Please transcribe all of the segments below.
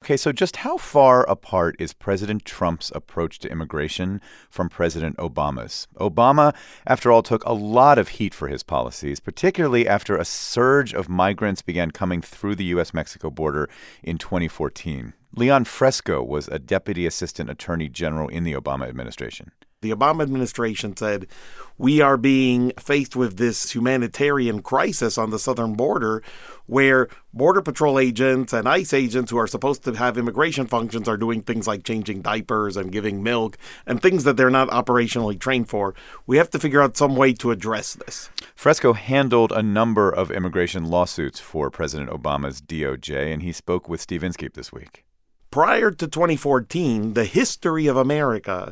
Okay, so just how far apart is President Trump's approach to immigration from President Obama's? Obama, after all, took a lot of heat for his policies, particularly after a surge of migrants began coming through the U.S.-Mexico border in 2014. Leon Fresco was a deputy assistant attorney general in the Obama administration. The Obama administration said, we are being faced with this humanitarian crisis on the southern border where Border Patrol agents and ICE agents who are supposed to have immigration functions are doing things like changing diapers and giving milk and things that they're not operationally trained for. We have to figure out some way to address this. Fresco handled a number of immigration lawsuits for President Obama's DOJ, and he spoke with Steve Inskeep this week. Prior to 2014, the history of America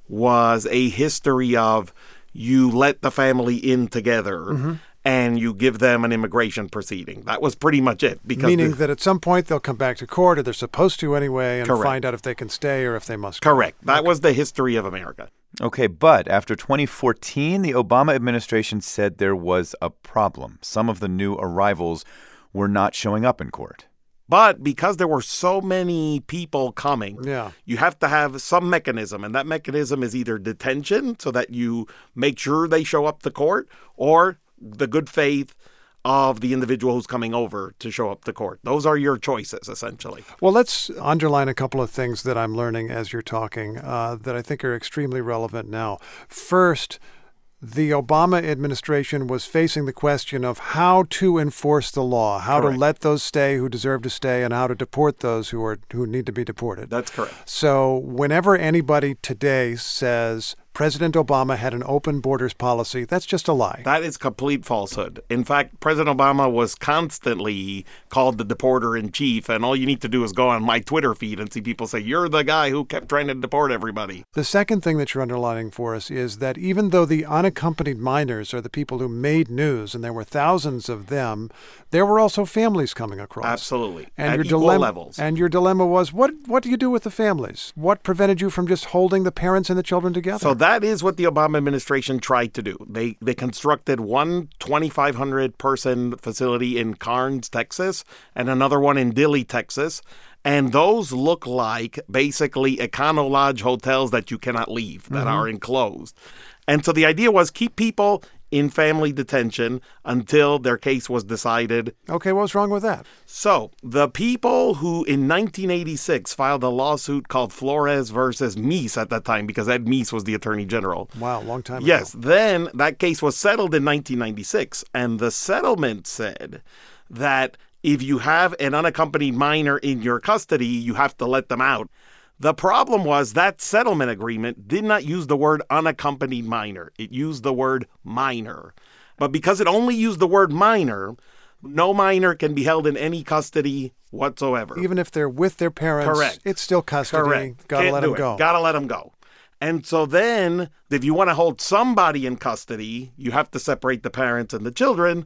was a history of you let the family in together and you give them an immigration proceeding. That was pretty much it. Meaning that at some point they'll come back to court, or they're supposed to anyway, and find out if they can stay or if they must go. Correct. That was the history of America. Okay, but after 2014, the Obama administration said there was a problem. Some of the new arrivals were not showing up in court. But because there were so many people coming, you have to have some mechanism. And that mechanism is either detention so that you make sure they show up to court, or the good faith of the individual who's coming over to show up to court. Those are your choices, essentially. Well, let's underline a couple of things that I'm learning as you're talking that I think are extremely relevant now. First, the Obama administration was facing the question of how to enforce the law, how to let those stay who deserve to stay, and how to deport those who need to be deported. That's correct. So whenever anybody today says President Obama had an open borders policy, that's just a lie. That is complete falsehood. In fact, President Obama was constantly called the deporter-in-chief, and all you need to do is go on my Twitter feed and see people say, you're the guy who kept trying to deport everybody. The second thing that you're underlining for us is that even though the unaccompanied minors are the people who made news, and there were thousands of them, there were also families coming across. Absolutely. And at equal levels. And your dilemma was, what do you do with the families? What prevented you from just holding the parents and the children together? So that is what the Obama administration tried to do. They constructed one 2,500-person facility in Karnes, Texas, and another one in Dilley, Texas. And those look like basically Econo Lodge hotels that you cannot leave, that are enclosed. And so the idea was keep people in family detention until their case was decided. Okay, what was wrong with that? So the people who in 1986 filed a lawsuit called Flores versus Meese at that time, because Ed Meese was the attorney general. Wow, long time ago. Yes, then that case was settled in 1996, and the settlement said that if you have an unaccompanied minor in your custody, you have to let them out. The problem was that settlement agreement did not use the word unaccompanied minor. It used the word minor. But because it only used the word minor, no minor can be held in any custody whatsoever. Even if they're with their parents, Correct. It's still custody. Correct. Gotta let them go. Gotta let them go. And so then, if you want to hold somebody in custody, you have to separate the parents and the children,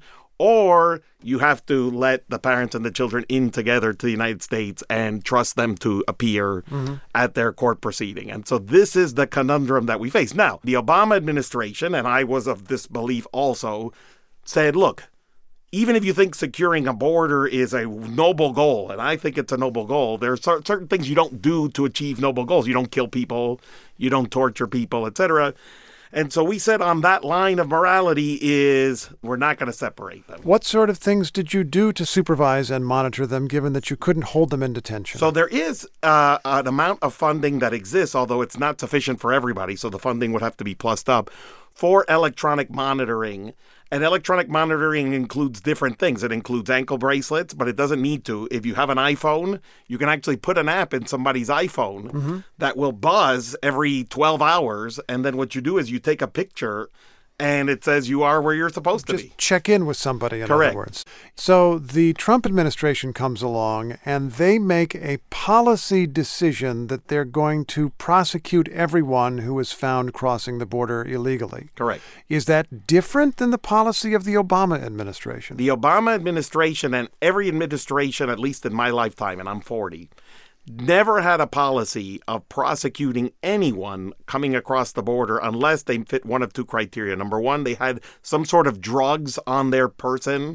or you have to let the parents and the children in together to the United States and trust them to appear at their court proceeding. And so this is the conundrum that we face. Now, the Obama administration, and I was of this belief also, said, look, even if you think securing a border is a noble goal, and I think it's a noble goal, there are certain things you don't do to achieve noble goals. You don't kill people, you don't torture people, etc. And so we said on that line of morality is we're not going to separate them. What sort of things did you do to supervise and monitor them, given that you couldn't hold them in detention? So there is an amount of funding that exists, although it's not sufficient for everybody, so the funding would have to be plussed up, for electronic monitoring. And electronic monitoring includes different things. It includes ankle bracelets, but it doesn't need to. If you have an iPhone, you can actually put an app in somebody's iPhone that will buzz every 12 hours. And then what you do is you take a picture and it says you are where you're supposed to be. Just check in with somebody, in Correct. other words. So the Trump administration comes along and they make a policy decision that they're going to prosecute everyone who is found crossing the border illegally. Correct. Is that different than the policy of the Obama administration? The Obama administration and every administration, at least in my lifetime, and I'm 40, never had a policy of prosecuting anyone coming across the border unless they fit one of two criteria. Number one, they had some sort of drugs on their person,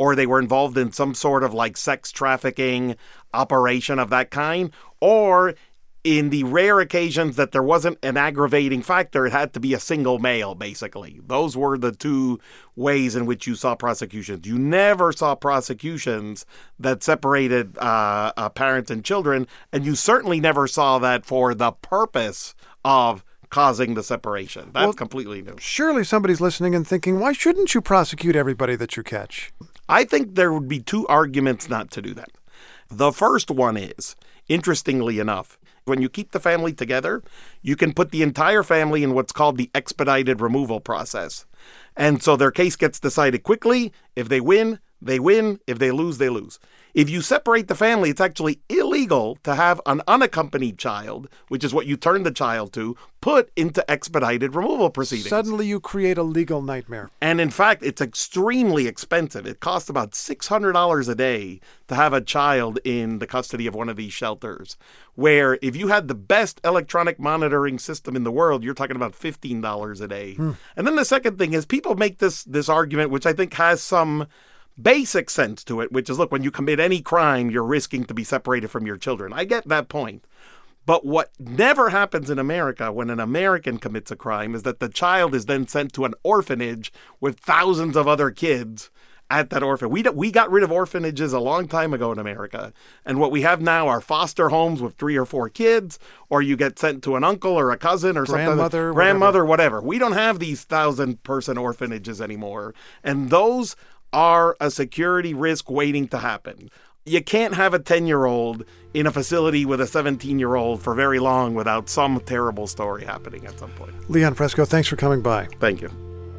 or they were involved in some sort of like sex trafficking operation of that kind, or in the rare occasions that there wasn't an aggravating factor, it had to be a single male, basically. Those were the two ways in which you saw prosecutions. You never saw prosecutions that separated parents and children, and you certainly never saw that for the purpose of causing the separation. That's completely new. Surely somebody's listening and thinking, why shouldn't you prosecute everybody that you catch? I think there would be two arguments not to do that. The first one is, interestingly enough, when you keep the family together, you can put the entire family in what's called the expedited removal process. And so their case gets decided quickly. If they win, they win. If they lose, they lose. If you separate the family, it's actually illegal to have an unaccompanied child, which is what you turn the child to, put into expedited removal proceedings. Suddenly you create a legal nightmare. And in fact, it's extremely expensive. It costs about $600 a day to have a child in the custody of one of these shelters, where if you had the best electronic monitoring system in the world, you're talking about $15 a day. And then the second thing is people make this argument, which I think has some basic sense to it, which is, look, when you commit any crime, you're risking to be separated from your children. I get that point. But what never happens in America when an American commits a crime is that the child is then sent to an orphanage with thousands of other kids at that orphanage. We got rid of orphanages a long time ago in America. And what we have now are foster homes with 3 or 4 kids, or you get sent to an uncle or a cousin or grandmother, whatever. We don't have these 1,000-person orphanages anymore. And those are a security risk waiting to happen. You can't have a 10-year-old in a facility with a 17-year-old for very long without some terrible story happening at some point. Leon Fresco, thanks for coming by. Thank you.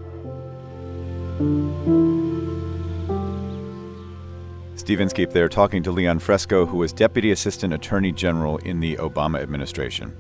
Steve Inskeep there talking to Leon Fresco, who was Deputy Assistant Attorney General in the Obama administration.